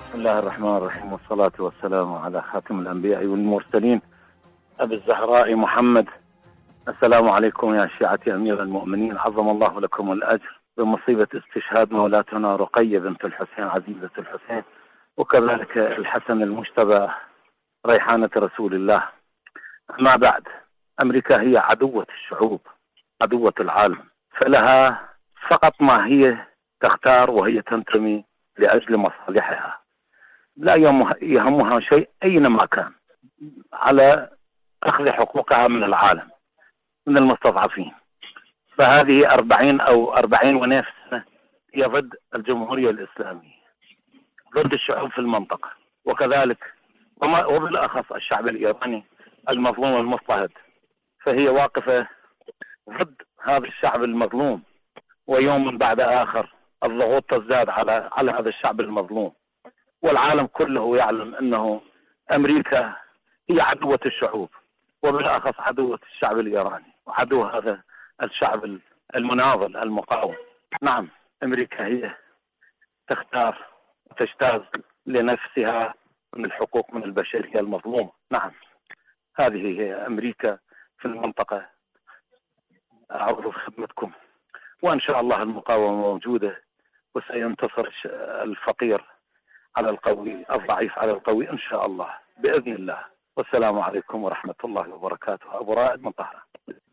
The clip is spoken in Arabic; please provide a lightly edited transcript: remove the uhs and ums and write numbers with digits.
بسم الله الرحمن الرحيم، والصلاة والسلام على خاتم الأنبياء والمرسلين أبي الزهراء محمد. السلام عليكم يا شيعة أمير المؤمنين، عظم الله لكم الأجر بمصيبة استشهاد مولاتنا رقية بنت الحسين عزيزة الحسين، وكذلك الحسن المجتبى ريحانة رسول الله. ما بعد، أمريكا هي عدوة الشعوب، عدوة العالم، فلها فقط ما هي تختار وهي تنتمي لأجل مصالحها، لا يهمها شيء أينما كان على أخذ حقوقها من العالم، من المستضعفين. فهذه 40 ونصف سنة هي ضد الجمهورية الإسلامية، ضد الشعوب في المنطقة، وكذلك وبالأخص الشعب الإيراني المظلوم المضطهد. فهي واقفة ضد هذا الشعب المظلوم، ويوم بعد آخر الضغوط تزداد على هذا الشعب المظلوم. والعالم كله يعلم أنه أمريكا هي عدوة الشعوب، وبالأخص عدوة الشعب الإيراني، وعدو هذا الشعب المناضل المقاوم. نعم، أمريكا هي تختار وتجتاز لنفسها من الحقوق من البشرية المظلومة. نعم، هذه هي أمريكا في المنطقة. أعرض خدمتكم، وإن شاء الله المقاومة موجودة، وسينتصر الفقير على القوي، الضعيف على القوي إن شاء الله بإذن الله. والسلام عليكم ورحمة الله وبركاته. أبو رائد من طهران.